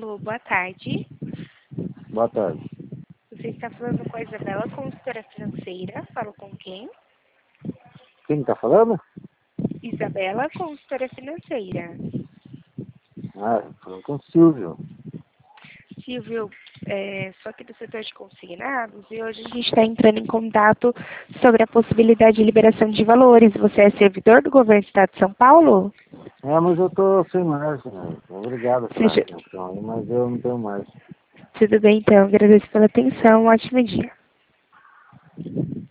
Alô, boa tarde. Boa tarde. Você está falando com a Isabela, consultora financeira. Falo com quem? Quem está falando? Isabela, consultora financeira. Falando com o Silvio. Silvio, sou aqui do setor de consignados e hoje a gente está entrando em contato sobre a possibilidade de liberação de valores. Você é servidor do governo do Estado de São Paulo? Mas eu estou sem mais, né? Obrigado pela Seja... atenção, mas eu não tenho mais. Tudo bem, então. Agradeço pela atenção. Um ótimo dia.